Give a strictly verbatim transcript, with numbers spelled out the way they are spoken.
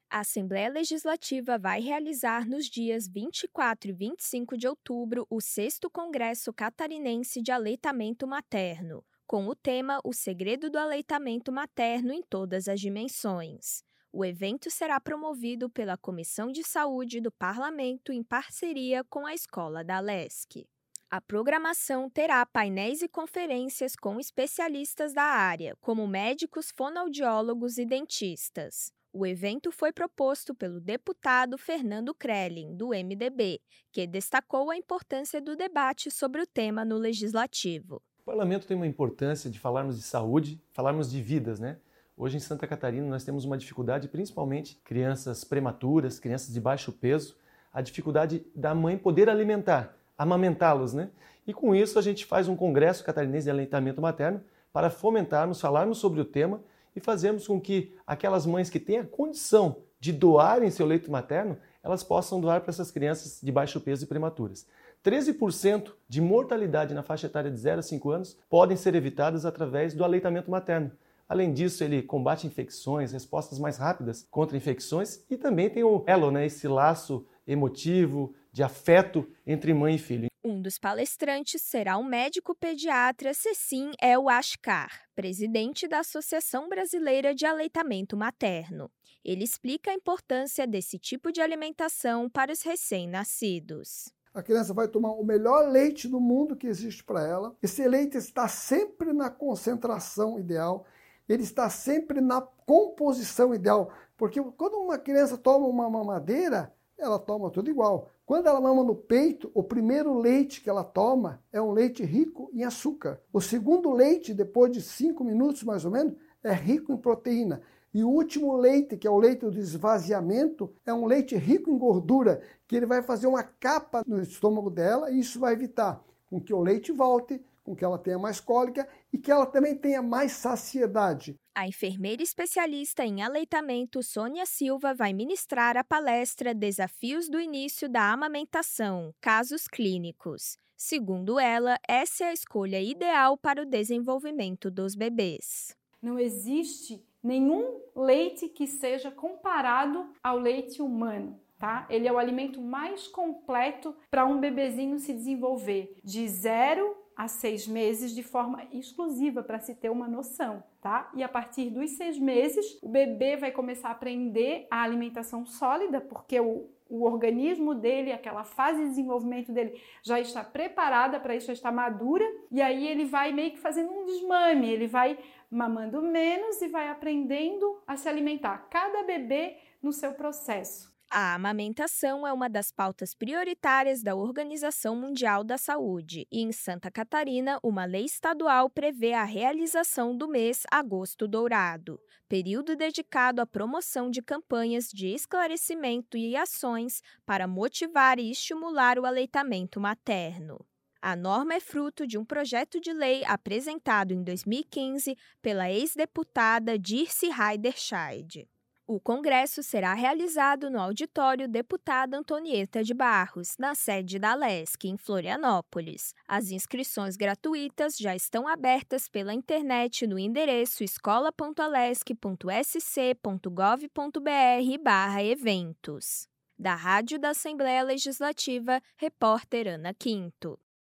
A Assembleia Legislativa vai realizar nos dias vinte e quatro e vinte e cinco de outubro o sexto Congresso Catarinense de Aleitamento Materno, com o tema O Segredo do Aleitamento Materno em Todas as Dimensões. O evento será promovido pela Comissão de Saúde do Parlamento em parceria com a Escola da Alesc. A programação terá painéis e conferências com especialistas da área, como médicos, fonoaudiólogos e dentistas. O evento foi proposto pelo deputado Fernando Krelin, do M D B, que destacou a importância do debate sobre o tema no Legislativo. O parlamento tem uma importância de falarmos de saúde, falarmos de vidas, né? Hoje em Santa Catarina nós temos uma dificuldade, principalmente crianças prematuras, crianças de baixo peso, a dificuldade da mãe poder alimentar, amamentá-los, né? E com isso a gente faz um congresso catarinense de aleitamento materno para fomentarmos, falarmos sobre o tema e fazermos com que aquelas mães que têm a condição de doarem seu leite materno, elas possam doar para essas crianças de baixo peso e prematuras. treze por cento de mortalidade na faixa etária de zero a cinco anos podem ser evitadas através do aleitamento materno. Além disso, ele combate infecções, respostas mais rápidas contra infecções e também tem o elo, né, esse laço emotivo, de afeto entre mãe e filho. Um dos palestrantes será o médico pediatra Cecim El Ashkar, presidente da Associação Brasileira de Aleitamento Materno. Ele explica a importância desse tipo de alimentação para os recém-nascidos. A criança vai tomar o melhor leite do mundo que existe para ela. Esse leite está sempre na concentração ideal, ele está sempre na composição ideal, porque quando uma criança toma uma mamadeira, ela toma tudo igual. Quando ela mama no peito, o primeiro leite que ela toma é um leite rico em açúcar. O segundo leite, depois de cinco minutos mais ou menos, é rico em proteína. E o último leite, que é o leite do esvaziamento, é um leite rico em gordura, que ele vai fazer uma capa no estômago dela e isso vai evitar com que o leite volte, com que ela tenha mais cólica e que ela também tenha mais saciedade. A enfermeira especialista em aleitamento Sônia Silva vai ministrar a palestra Desafios do Início da Amamentação, Casos Clínicos. Segundo ela, essa é a escolha ideal para o desenvolvimento dos bebês. Não existe nenhum leite que seja comparado ao leite humano, tá? Ele é o alimento mais completo para um bebezinho se desenvolver, de zero a seis meses de forma exclusiva, para se ter uma noção, tá? E a partir dos seis meses, o bebê vai começar a aprender a alimentação sólida, porque o, o organismo dele, aquela fase de desenvolvimento dele já está preparada para isso, já está madura, e aí ele vai meio que fazendo um desmame, ele vai mamando menos e vai aprendendo a se alimentar. Cada bebê no seu processo. A amamentação é uma das pautas prioritárias da Organização Mundial da Saúde e, em Santa Catarina, uma lei estadual prevê a realização do mês Agosto Dourado, período dedicado à promoção de campanhas de esclarecimento e ações para motivar e estimular o aleitamento materno. A norma é fruto de um projeto de lei apresentado em dois mil e quinze pela ex-deputada Dirce Heiderscheid. O congresso será realizado no auditório Deputada Antonieta de Barros, na sede da Alesc, em Florianópolis. As inscrições gratuitas já estão abertas pela internet no endereço escola ponto alesc ponto s c ponto gov ponto b r barra eventos. Da Rádio da Assembleia Legislativa, repórter Ana Quinto.